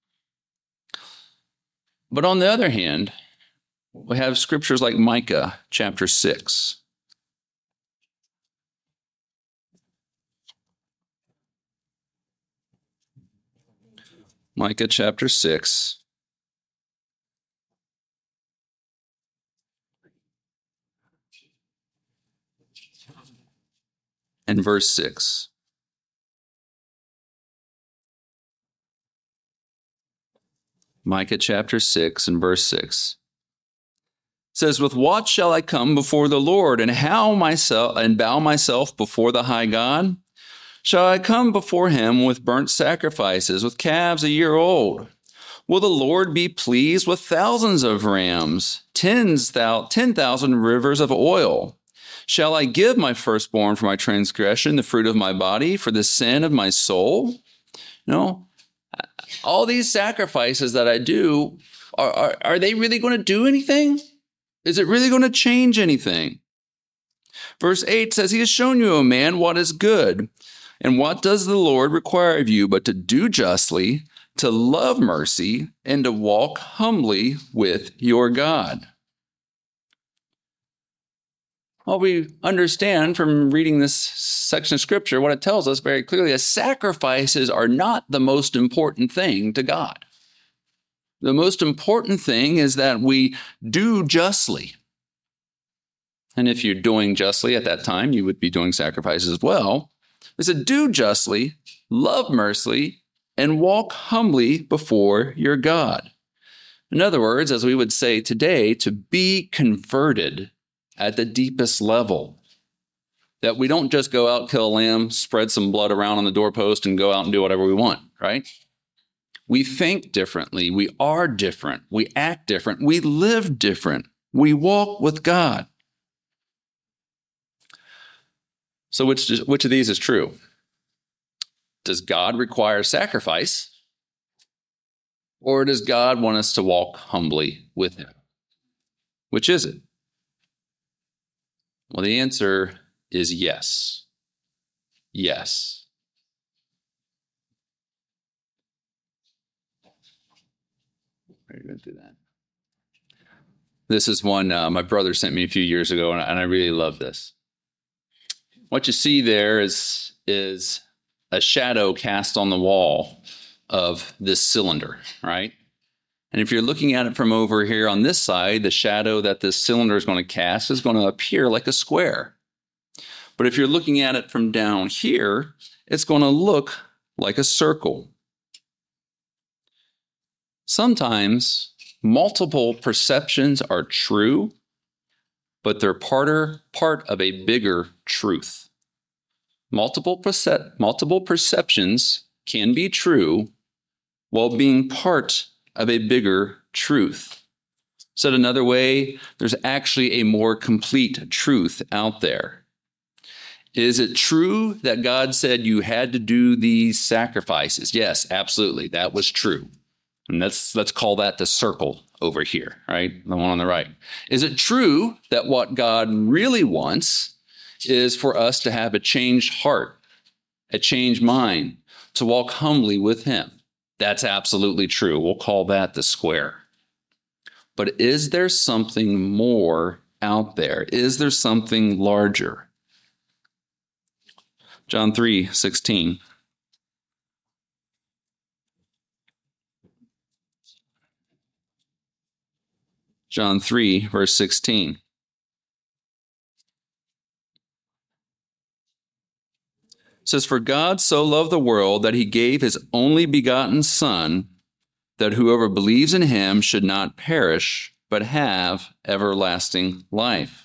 But on the other hand, we have scriptures like Micah chapter 6. Micah chapter 6. And verse 6. Micah chapter 6 and verse 6. It says, with what shall I come before the Lord, and bow myself before the high God? Shall I come before him with burnt sacrifices, with calves a year old? Will the Lord be pleased with thousands of rams, 10,000 rivers of oil? Shall I give my firstborn for my transgression, the fruit of my body, for the sin of my soul? All these sacrifices that I do, are they really going to do anything? Is it really going to change anything? Verse 8 says, He has shown you, O man, what is good. And what does the Lord require of you but to do justly, to love mercy, and to walk humbly with your God? Well, we understand from reading this section of Scripture what it tells us very clearly is sacrifices are not the most important thing to God. The most important thing is that we do justly. And if you're doing justly at that time, you would be doing sacrifices as well. It said, do justly, love mercy, and walk humbly before your God. In other words, as we would say today, to be converted at the deepest level. That we don't just go out, kill a lamb, spread some blood around on the doorpost, and go out and do whatever we want, right? We think differently. We are different. We act different. We live different. We walk with God. So which of these is true? Does God require sacrifice? Or does God want us to walk humbly with Him? Which is it? Well, the answer is yes. Yes. How are you going to do that? This is one my brother sent me a few years ago, and I really love this. What you see there is a shadow cast on the wall of this cylinder, right? And if you're looking at it from over here on this side, the shadow that this cylinder is going to cast is going to appear like a square. But if you're looking at it from down here, it's going to look like a circle. Sometimes multiple perceptions are true, but they're part of a bigger truth. Multiple perceptions can be true while being part of a bigger truth. Said another way, there's actually a more complete truth out there. Is it true that God said you had to do these sacrifices? Yes, absolutely. That was true. And let's call that the circle over here, right? The one on the right. Is it true that what God really wants is for us to have a changed heart, a changed mind, to walk humbly with Him? That's absolutely true. We'll call that the square. But is there something more out there? Is there something larger? John 3:16. John 3, verse 16. It says, For God so loved the world that He gave His only begotten Son, that whoever believes in Him should not perish, but have everlasting life.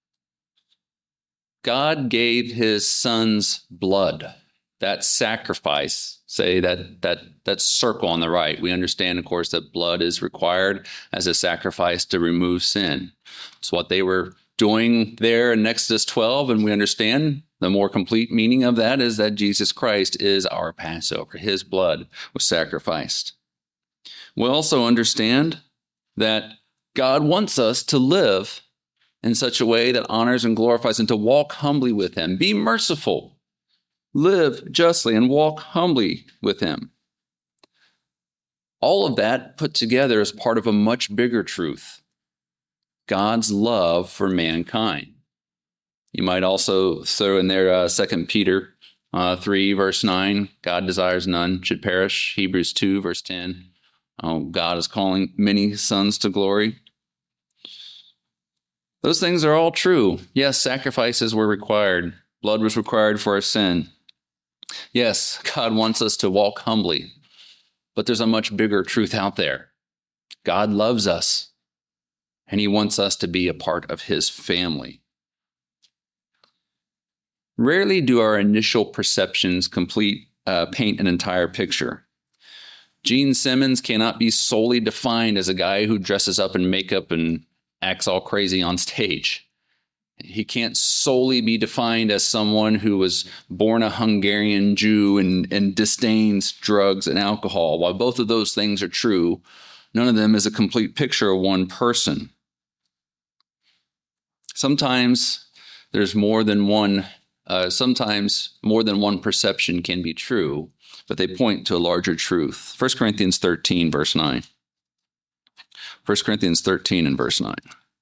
God gave His Son's blood, that sacrifice, say that circle on the right. We understand, of course, that blood is required as a sacrifice to remove sin. It's what they were doing there in Exodus 12, and we understand the more complete meaning of that is that Jesus Christ is our Passover. His blood was sacrificed. We also understand that God wants us to live in such a way that honors and glorifies and to walk humbly with Him. Be merciful, live justly, and walk humbly with Him. All of that put together is part of a much bigger truth, God's love for mankind. You might also throw in there 2 Peter 3, verse 9, God desires none should perish. Hebrews 2, verse 10, God is calling many sons to glory. Those things are all true. Yes, sacrifices were required. Blood was required for our sin. Yes, God wants us to walk humbly. But there's a much bigger truth out there. God loves us, and He wants us to be a part of His family. Rarely do our initial perceptions paint an entire picture. Gene Simmons cannot be solely defined as a guy who dresses up in makeup and acts all crazy on stage. He can't solely be defined as someone who was born a Hungarian Jew and disdains drugs and alcohol. While both of those things are true, none of them is a complete picture of one person. Sometimes there's more than one, sometimes more than one perception can be true, but they point to a larger truth. 1 Corinthians 13, verse 9. 1 Corinthians 13 and verse 9.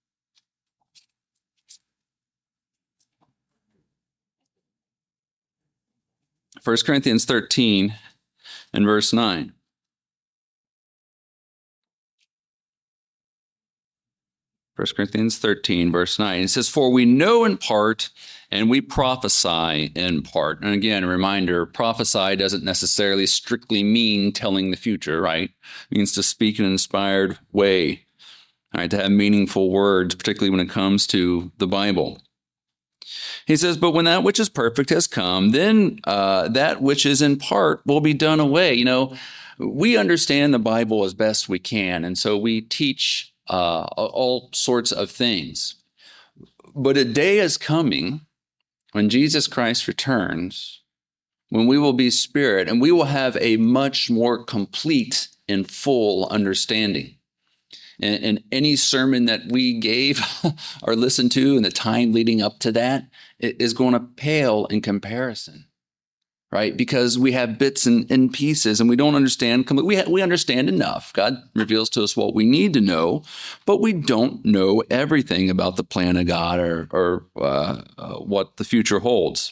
1 Corinthians 13 and verse 9. 1 Corinthians 13, verse 9. It says, "For we know in part, and we prophesy in part." And again, a reminder, prophesy doesn't necessarily strictly mean telling the future, right? It means to speak in an inspired way, all right, to have meaningful words, particularly when it comes to the Bible. He says, "But when that which is perfect has come, then that which is in part will be done away." You know, we understand the Bible as best we can, and so we teach all sorts of things. But a day is coming when Jesus Christ returns, when we will be spirit, and we will have a much more complete and full understanding. And any sermon that we gave or listened to in the time leading up to that is going to pale in comparison, right? Because we have bits and pieces, and we don't understand. We understand enough. God reveals to us what we need to know, but we don't know everything about the plan of God or what the future holds.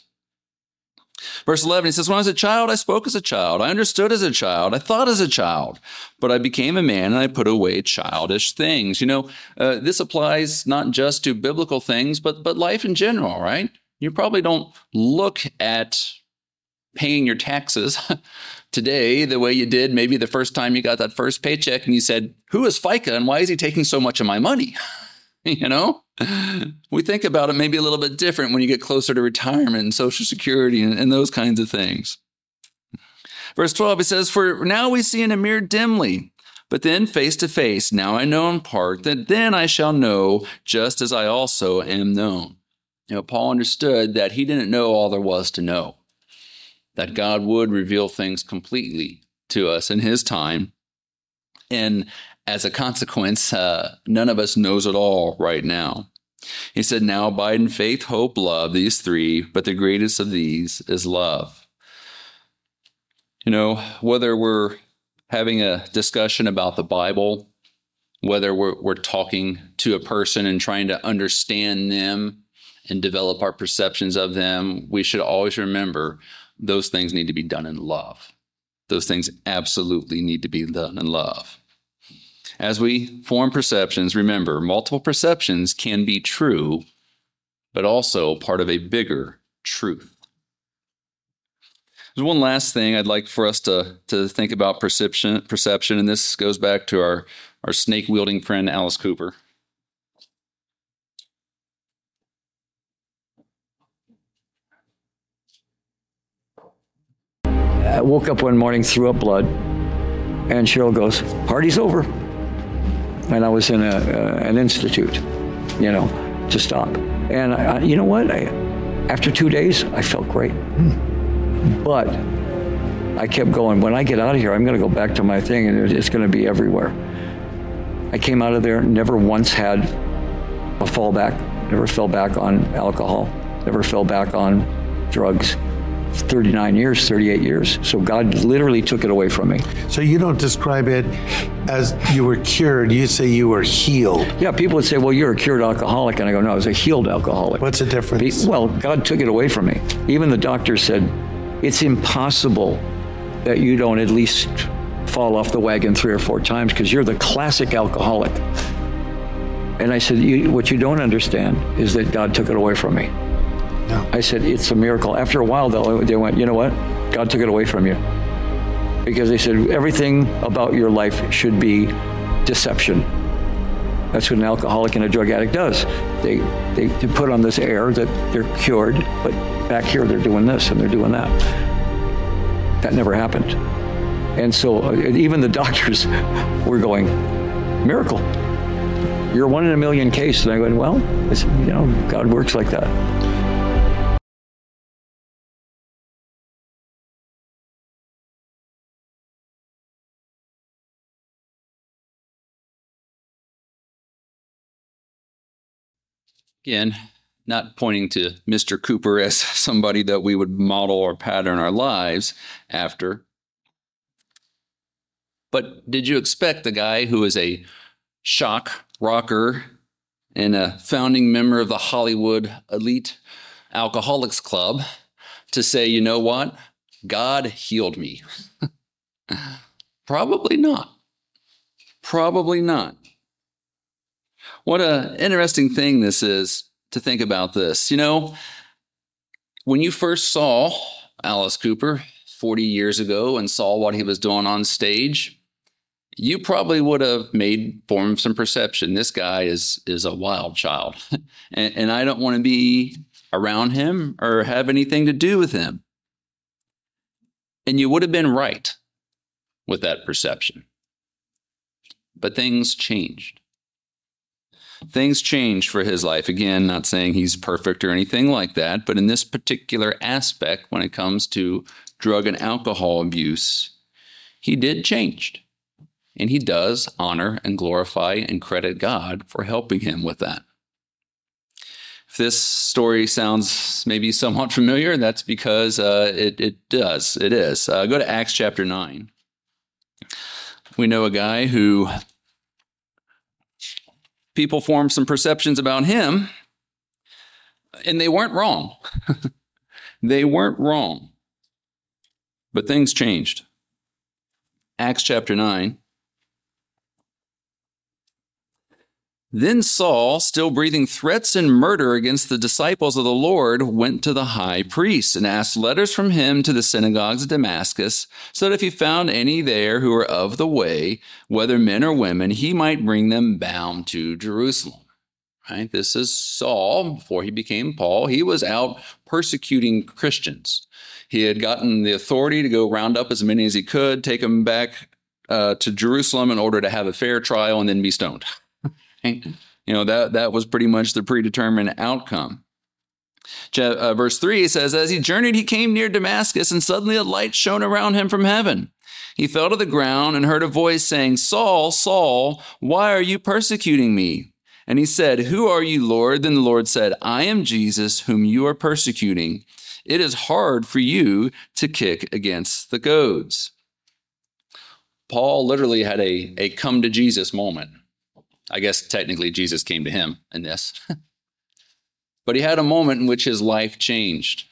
Verse 11, he says, "When I was a child, I spoke as a child. I understood as a child. I thought as a child. But I became a man, and I put away childish things." You know, this applies not just to biblical things, but life in general, right? You probably don't look at paying your taxes today the way you did maybe the first time you got that first paycheck and you said, "Who is FICA and why is he taking so much of my money?" You know, we think about it maybe a little bit different when you get closer to retirement and Social Security and those kinds of things. Verse 12, it says, "For now we see in a mirror dimly, but then face to face. Now I know in part, that then I shall know just as I also am known." You know, Paul understood that he didn't know all there was to know, that God would reveal things completely to us in his time. And as a consequence, none of us knows it all right now. He said, "Now abide in faith, hope, love, these three, but the greatest of these is love." You know, whether we're having a discussion about the Bible, whether we're talking to a person and trying to understand them and develop our perceptions of them, we should always remember those things need to be done in love. Those things absolutely need to be done in love. As we form perceptions, remember, multiple perceptions can be true, but also part of a bigger truth. There's one last thing I'd like for us to think about perception, and this goes back to our snake-wielding friend, Alice Cooper. I woke up one morning, threw up blood, and Cheryl goes, "Party's over." And I was in an institute, you know, to stop. And you know what? After 2 days, I felt great. But I kept going. When I get out of here, I'm going to go back to my thing, and it's going to be everywhere. I came out of there, never once had a fallback, never fell back on alcohol, never fell back on drugs. 39 years, 38 years. So God literally took it away from me. So you don't describe it as you were cured, you say you were healed. Yeah, people would say, "Well, you're a cured alcoholic." And I go, "No, I was a healed alcoholic." What's the difference? Well, God took it away from me. Even the doctor said, "It's impossible that you don't at least fall off the wagon 3 or 4 times because you're the classic alcoholic." And I said, "What you don't understand is that God took it away from me." No. I said, "It's a miracle." After a while, they went, "You know what? God took it away from you." Because they said, everything about your life should be deception. That's what an alcoholic and a drug addict does. They put on this air that they're cured, but back here they're doing this and they're doing that. That never happened. And so even the doctors were going, "Miracle. You're a 1 in a million case." And I went, "Well, you know, God works like that." Again, not pointing to Mr. Cooper as somebody that we would model or pattern our lives after. But did you expect the guy who is a shock rocker and a founding member of the Hollywood Elite Alcoholics Club to say, you know what? God healed me. Probably not. Probably not. What an interesting thing this is to think about this. You know, when you first saw Alice Cooper 40 years ago and saw what he was doing on stage, you probably would have formed some perception. This guy is a wild child, and I don't want to be around him or have anything to do with him. And you would have been right with that perception. But things changed. Things changed for his life. Again, not saying he's perfect or anything like that, but in this particular aspect, when it comes to drug and alcohol abuse, he did change. And he does honor and glorify and credit God for helping him with that. If this story sounds maybe somewhat familiar, that's because it does. It is. Go to Acts chapter 9. We know a guy who people formed some perceptions about him, and they weren't wrong. They weren't wrong. But things changed. Acts chapter 9. Then Saul, still breathing threats and murder against the disciples of the Lord, went to the high priest and asked letters from him to the synagogues of Damascus, so that if he found any there who were of the way, whether men or women, he might bring them bound to Jerusalem. Right? This is Saul before he became Paul. He was out persecuting Christians. He had gotten the authority to go round up as many as he could, take them back to Jerusalem in order to have a fair trial and then be stoned. You know, that was pretty much the predetermined outcome. Verse 3 says, as he journeyed, he came near Damascus, and suddenly a light shone around him from heaven. He fell to the ground and heard a voice saying, Saul, Saul, why are you persecuting me? And he said, who are you, Lord? Then the Lord said, I am Jesus, whom you are persecuting. It is hard for you to kick against the goads. Paul literally had a come to Jesus moment. I guess technically Jesus came to him in this. But he had a moment in which his life changed.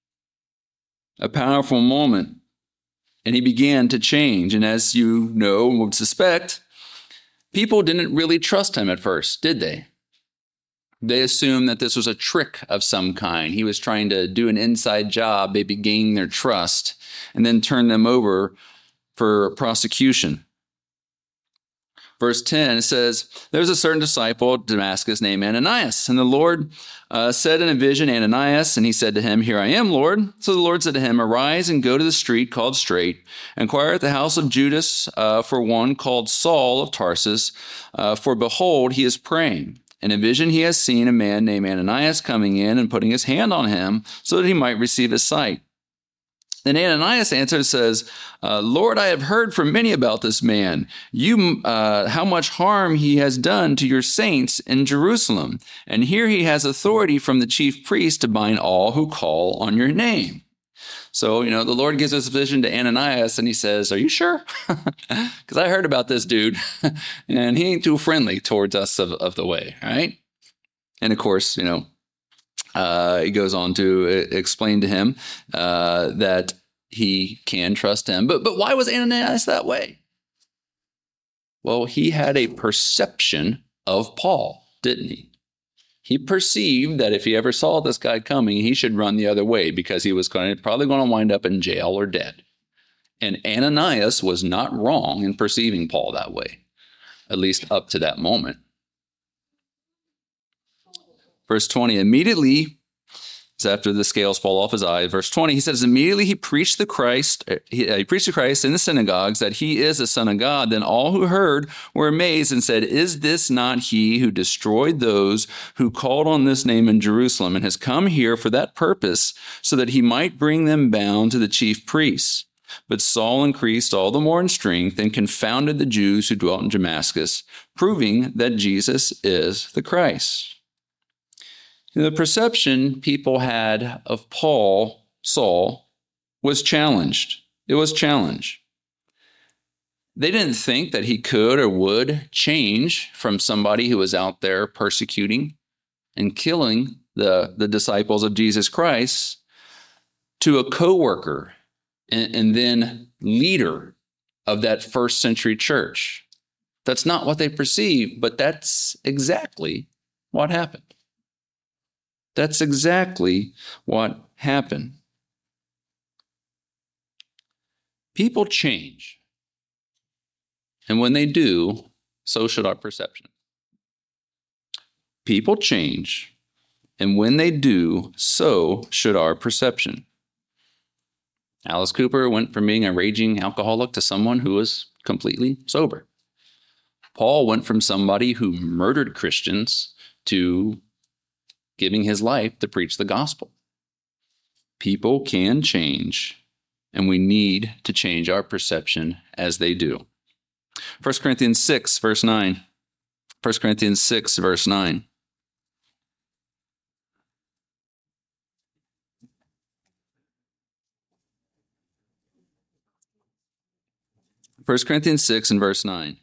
A powerful moment. And he began to change. And as you know and would suspect, people didn't really trust him at first, did they? They assumed that this was a trick of some kind. He was trying to do an inside job, maybe gain their trust, and then turn them over for prosecution. Verse 10, it says, there was a certain disciple of Damascus named Ananias. And the Lord said in a vision, Ananias, and he said to him, here I am, Lord. So the Lord said to him, arise and go to the street called Straight, inquire at the house of Judas for one called Saul of Tarsus, for behold, he is praying. In a vision he has seen a man named Ananias coming in and putting his hand on him so that he might receive his sight. Then Ananias answered and says, Lord, I have heard from many about this man, how much harm he has done to your saints in Jerusalem. And here he has authority from the chief priest to bind all who call on your name. So, the Lord gives this vision to Ananias and he says, are you sure? Because I heard about this dude and he ain't too friendly towards us of the way, right? And of course, he goes on to explain to him that he can trust him. But why was Ananias that way? Well, he had a perception of Paul, didn't he? He perceived that if he ever saw this guy coming, he should run the other way because he was probably going to wind up in jail or dead. And Ananias was not wrong in perceiving Paul that way, at least up to that moment. Verse 20, immediately, after the scales fall off his eyes. Verse 20, he says, immediately he preached the Christ. He preached to Christ in the synagogues that he is the Son of God. Then all who heard were amazed and said, is this not he who destroyed those who called on this name in Jerusalem and has come here for that purpose so that he might bring them bound to the chief priests? But Saul increased all the more in strength and confounded the Jews who dwelt in Damascus, proving that Jesus is the Christ. The perception people had of Saul, was challenged. It was challenged. They didn't think that he could or would change from somebody who was out there persecuting and killing the disciples of Jesus Christ to a co-worker and then leader of that first century church. That's not what they perceived, but that's exactly what happened. That's exactly what happened. People change. And when they do, so should our perception. People change. And when they do, so should our perception. Alice Cooper went from being a raging alcoholic to someone who was completely sober. Paul went from somebody who murdered Christians to giving his life to preach the gospel. People can change, and we need to change our perception as they do. 1 Corinthians 6, verse 9. 1 Corinthians 6, verse 9. First Corinthians 6 and verse 9.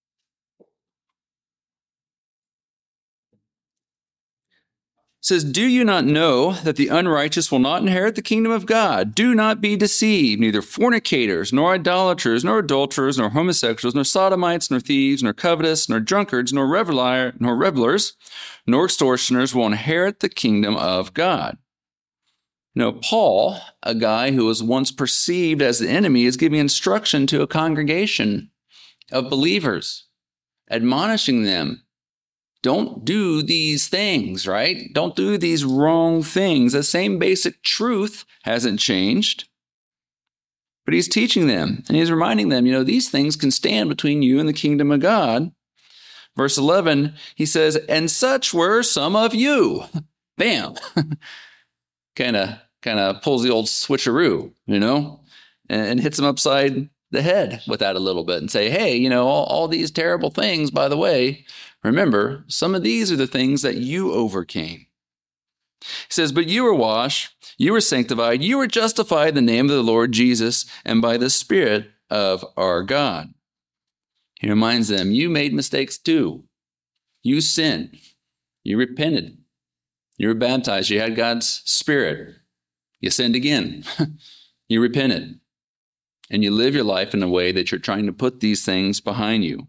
It says, "Do you not know that the unrighteous will not inherit the kingdom of God? Do not be deceived, neither fornicators, nor idolaters, nor adulterers, nor homosexuals, nor sodomites, nor thieves, nor covetous, nor drunkards, nor revelers, nor extortioners will inherit the kingdom of God." Paul, a guy who was once perceived as the enemy, is giving instruction to a congregation of believers, admonishing them. Don't do these things, right? Don't do these wrong things. The same basic truth hasn't changed. But he's teaching them, and he's reminding them, these things can stand between you and the kingdom of God. Verse 11, he says, "And such were some of you." Bam. Kind of pulls the old switcheroo, and hits them upside the head with that a little bit and say, hey, all these terrible things, by the way, remember, some of these are the things that you overcame. He says, "But you were washed, you were sanctified, you were justified in the name of the Lord Jesus and by the Spirit of our God." He reminds them, you made mistakes too. You sinned. You repented. You were baptized. You had God's Spirit. You sinned again. You repented. And you live your life in a way that you're trying to put these things behind you.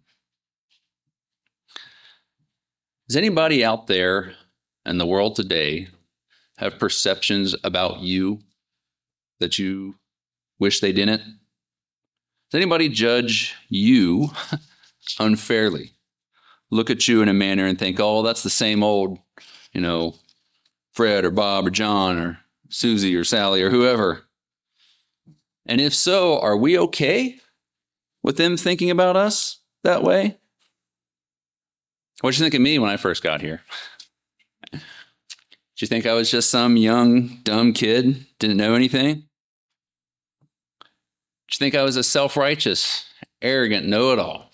Does anybody out there in the world today have perceptions about you that you wish they didn't? Does anybody judge you unfairly? Look at you in a manner and think, oh, that's the same old, Fred or Bob or John or Susie or Sally or whoever. And if so, are we okay with them thinking about us that way? What'd you think of me when I first got here? Did you think I was just some young, dumb kid, didn't know anything? Did you think I was a self-righteous, arrogant know-it-all?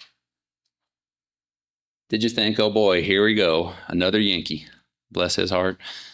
Did you think, oh boy, here we go, another Yankee, bless his heart?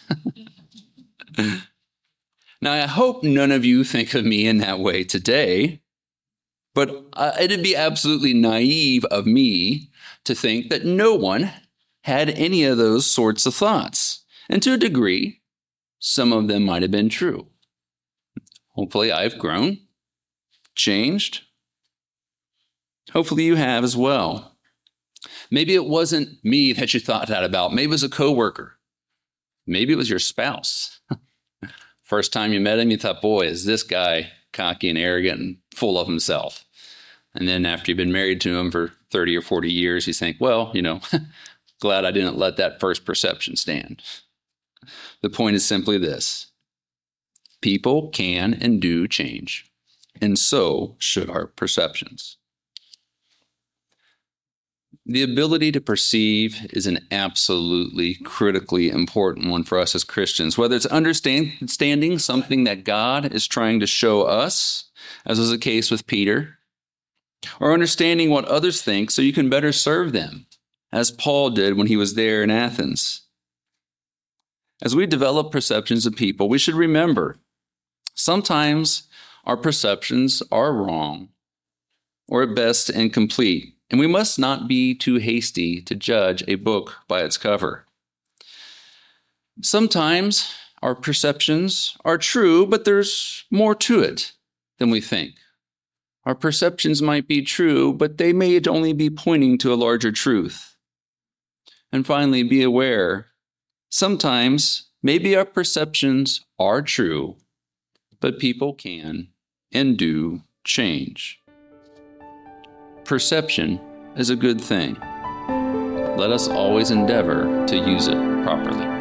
Now, I hope none of you think of me in that way today, but it'd be absolutely naive of me to think that no one had any of those sorts of thoughts. And to a degree, some of them might have been true. Hopefully, I've grown, changed. Hopefully, you have as well. Maybe it wasn't me that you thought that about. Maybe it was a coworker. Maybe it was your spouse. First time you met him, you thought, boy, is this guy cocky and arrogant and full of himself. And then after you've been married to him for 30 or 40 years, you think, well, glad I didn't let that first perception stand. The point is simply this. People can and do change, and so should our perceptions. The ability to perceive is an absolutely critically important one for us as Christians, whether it's understanding something that God is trying to show us, as was the case with Peter, or understanding what others think so you can better serve them, as Paul did when he was there in Athens. As we develop perceptions of people, we should remember sometimes our perceptions are wrong or at best incomplete, and we must not be too hasty to judge a book by its cover. Sometimes our perceptions are true, but there's more to it than we think. Our perceptions might be true, but they may only be pointing to a larger truth. And finally, be aware, sometimes maybe our perceptions are true, but people can and do change. Perception is a good thing. Let us always endeavor to use it properly.